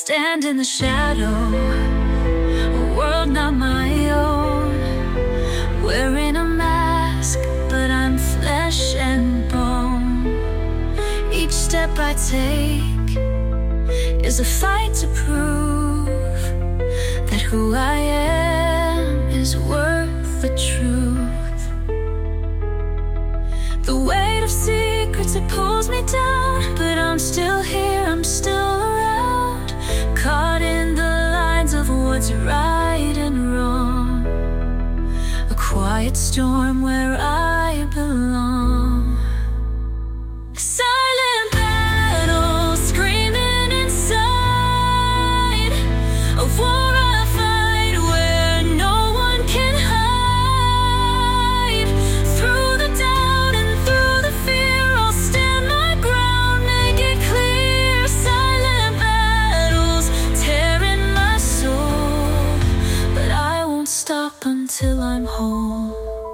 stand in the shadow, a world not my own, wearing a mask, but I'm flesh and bone. Each step I take is a fight to prove that who I am is worth the truth. The weight of secrets, it pulls me down, but I'm still here, I'm still around, caught in the lines of what's right and wrong. A quiet storm where I belong. Silent battles screaming inside, a war I fight where no one can hide. Through the doubt and through the fear, I'll stand my ground, make it clear. Silent battles tearing my soul, but I won't stop until I'm whole.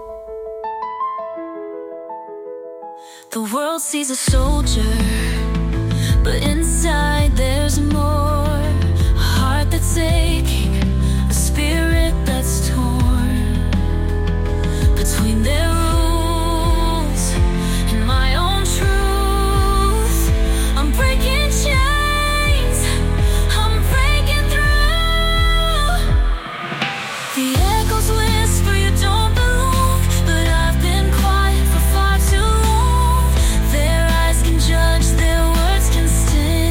The world sees a soldier, but inside there's more. A heart that's aching, a spirit that's torn. Between their rules and my own truth, I'm breaking chains, I'm breaking through. The echoes whisper you don't belong, but I've been quiet for far too long. Their eyes can judge, their words can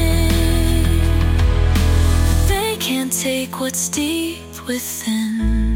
sting. They can't take what's deep within.